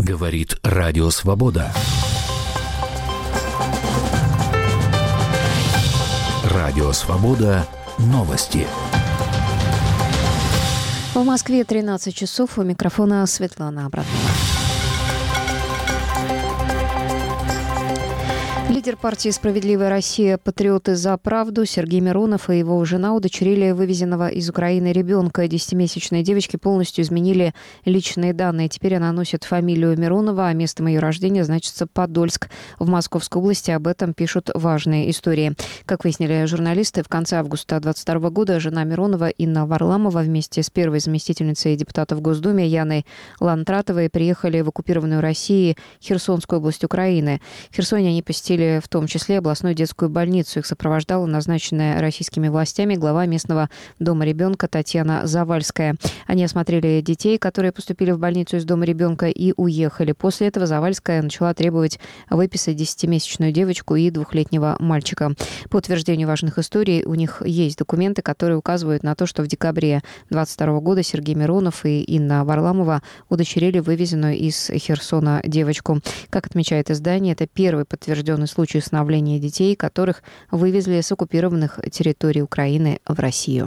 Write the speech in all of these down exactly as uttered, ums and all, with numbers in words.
Говорит Радио Свобода. Радио Свобода. Новости. В Москве тринадцать часов. У микрофона Светлана Абрамова. Лидер партии «Справедливая Россия. Патриоты за правду» Сергей Миронов и его жена удочерили вывезенного из Украины ребенка. Десятимесячной девочке полностью изменили личные данные. Теперь она носит фамилию Миронова, а местом ее рождения значится Подольск. В Московской области об этом пишут важные истории. Как выяснили журналисты, в конце августа две тысячи двадцать второго года жена Миронова Инна Варламова вместе с первой заместительницей депутата в Госдуме Яной Лантратовой приехали в оккупированную Россией Херсонскую область Украины. В Херсоне они посетили в том числе областную детскую больницу. Их сопровождала назначенная российскими властями глава местного дома ребенка Татьяна Завальская. Они осмотрели детей, которые поступили в больницу из дома ребенка, и уехали. После этого Завальская начала требовать выписать десятимесячную девочку и двухлетнего мальчика. По утверждению важных историй, у них есть документы, которые указывают на то, что в декабре две тысячи двадцать второго года Сергей Миронов и Инна Варламова удочерили вывезенную из Херсона девочку. Как отмечает издание, это первый подтвержденный случай усыновления детей, которых вывезли с оккупированных территорий Украины в Россию.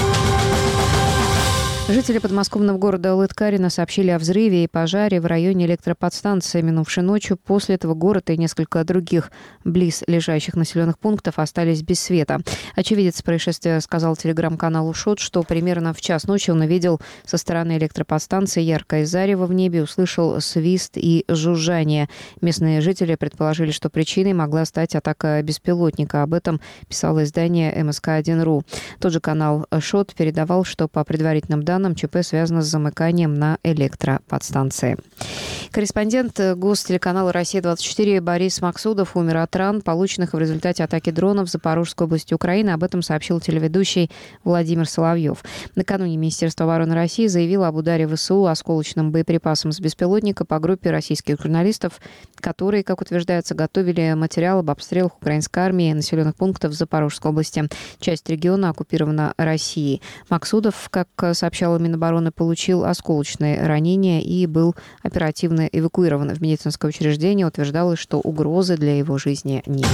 Жители подмосковного города Лыткарино сообщили о взрыве и пожаре в районе электроподстанции минувшей ночью. После этого город и несколько других близлежащих населенных пунктов остались без света. Очевидец происшествия сказал телеграм-каналу «Шот», что примерно в час ночи он увидел со стороны электроподстанции яркое зарево в небе, услышал свист и жужжание. Местные жители предположили, что причиной могла стать атака беспилотника. Об этом писало издание эм эс ка один точка ру. Тот же канал «Шот» передавал, что по предварительным данным ЧП связано с замыканием на электроподстанции. Корреспондент гостелеканала «Россия-двадцать четыре» Борис Максудов умер от ран, полученных в результате атаки дронов в Запорожской области Украины. Об этом сообщил телеведущий Владимир Соловьев. Накануне Министерство обороны России заявило об ударе ВСУ осколочным боеприпасом с беспилотника по группе российских журналистов, которые, как утверждается, готовили материал об обстрелах украинской армии населенных пунктов в Запорожской области. Часть региона оккупирована Россией. Максудов, как сообщал Минобороны, получил осколочные ранения и был оперативно эвакуирован в медицинское учреждение. Утверждалось, что угрозы для его жизни нет.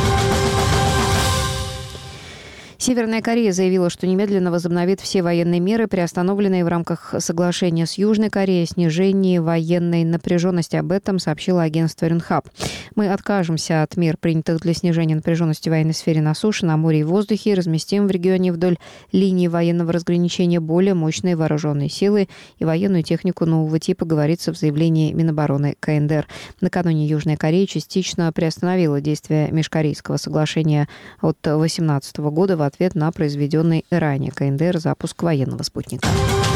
Северная Корея заявила, что немедленно возобновит все военные меры, приостановленные в рамках соглашения с Южной Кореей о снижении военной напряженности. Об этом сообщило агентство Ренхап. Мы откажемся от мер, принятых для снижения напряженности в военной сфере на суше, на море и воздухе, и разместим в регионе вдоль линии военного разграничения более мощные вооруженные силы и военную технику нового типа, говорится в заявлении Минобороны ка эн дэ эр. Накануне Южная Корея частично приостановила действие межкорейского соглашения от две тысячи восемнадцатого года в ответ на произведенный ранее ка эн дэ эр запуск военного спутника.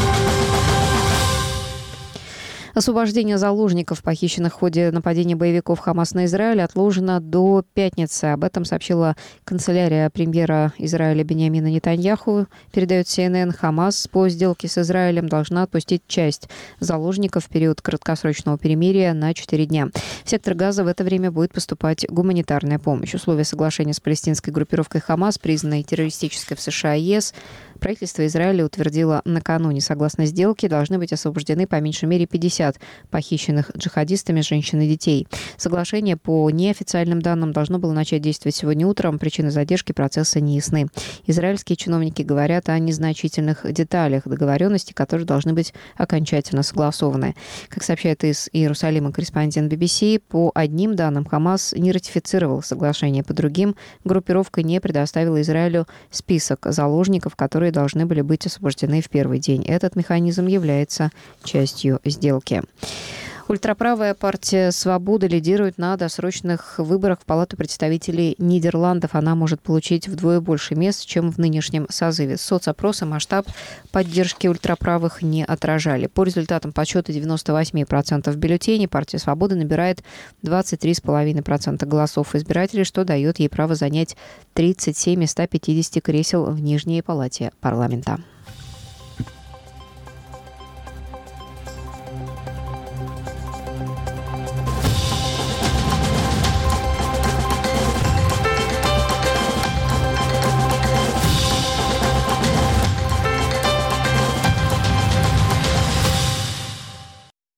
Освобождение заложников, похищенных в ходе нападения боевиков Хамас на Израиль, отложено до пятницы. Об этом сообщила канцелярия премьера Израиля Биньямина Нетаньяху. Передает си эн эн. Хамас по сделке с Израилем должна отпустить часть заложников в период краткосрочного перемирия на четыре дня. В сектор Газа в это время будет поступать гуманитарная помощь. Условия соглашения с палестинской группировкой Хамас, признанной террористической в США и ЕС, правительство Израиля утвердило накануне. Согласно сделке, должны быть освобождены по меньшей мере пятьдесят похищенных джихадистами женщин и детей. Соглашение, по неофициальным данным, должно было начать действовать сегодня утром. Причины задержки процесса не ясны. Израильские чиновники говорят о незначительных деталях договоренности, которые должны быть окончательно согласованы. Как сообщает из Иерусалима корреспондент би би си, по одним данным Хамас не ратифицировал соглашение, по другим группировка не предоставила Израилю список заложников, которые должны были быть освобождены в первый день. Этот механизм является частью сделки. Ультраправая партия «Свобода» лидирует на досрочных выборах в Палату представителей Нидерландов. Она может получить вдвое больше мест, чем в нынешнем созыве. Соцопросы масштаб поддержки ультраправых не отражали. По результатам подсчета девяносто восемь процентов бюллетеней партия «Свобода» набирает двадцать три целых пять десятых процента голосов избирателей, что дает ей право занять тридцать семь из ста пятидесяти кресел в Нижней палате парламента.